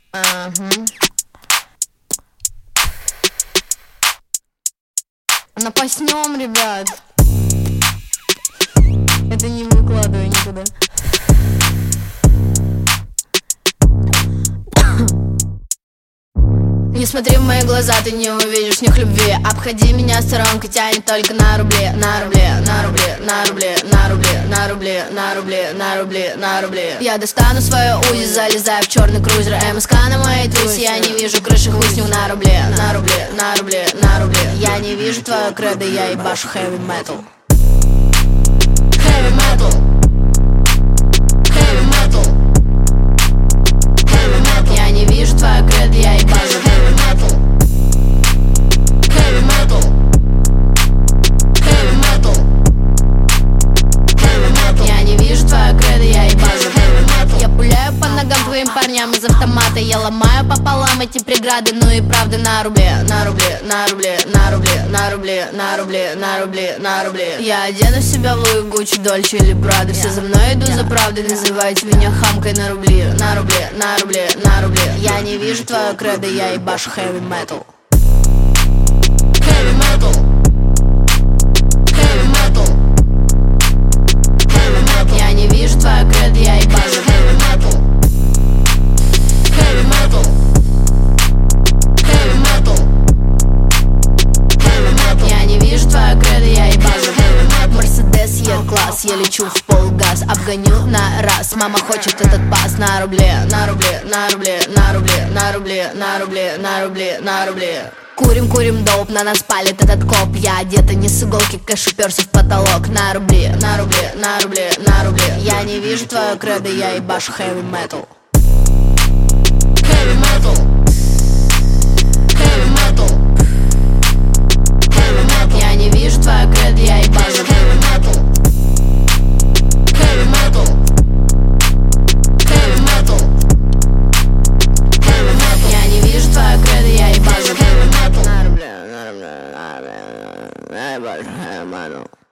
Ага. Напаснем, ребят. Это не выкладываю никуда. Не смотри в мои глаза, ты не увидишь в них любви. Обходи меня сторонкой, тянет только на рубли. На рубли, на рубли, на рубли, на рубли, на рубли, на рубли, на рубли, на рубли. Я достану свою УЗИ, залезаю в черный крузер. МСК на моей тусе, я не вижу крыши, хуй с ним на рубли. На рубли, на рубли, на рубли. Я не вижу твою кредо, я ебашу heavy metal. Heavy metal. Heavy metal. Heavy metal. Я не вижу твою кредо, я ебашу heavy metal. Heavy metal. Heavy metal. Heavy metal. Я не вижу твою кредо, я ебашу heavy metal. Я пуляю по ногам твоим парням из автомата. Я ломаю пополам эти преграды, ну и правда на рубли. На рубли, на рубли, на рубли, на рубли, на рубли, на рубли, на рубли. Я одену себя в Луи, Гуччи, Дольче или Прада. Все за мной идут за правдой, называйте меня хамкой на рубли. На рубли, на рубли, на рубли. Я не вижу твою кредо, я ебашу heavy metal. Heavy metal. Heavy metal. Heavy metal. Я не вижу твою кредо, я ебашу heavy metal. Heavy metal. Heavy metal. Heavy metal. Я не вижу твою кредо, я ебашу heavy metal. Мерседес Е-класс, я лечу в полгаз, обгоню на раз. Мама хочет этот пас на рубли, на рубли, на рубли, на рубли, на рубли, на рубли, на рубли, на рубли. Курим, курим доп, на нас палит этот коп. Я одета не с иголки, кэш уперся в потолок. На рубли, на рубли, на рубли, на рубли. Я не вижу твою кредо, я ебашу heavy metal. Heavy metal. Heavy metal. Heavy metal. Я не вижу твою кредо, я ебашу heavy metal. Heavy metal. Heavy metal. Heavy metal. Я не вижу твою кредо, я ебашу heavy metal. На рубли, на рубли, на рубли, я ебашу heavy metal.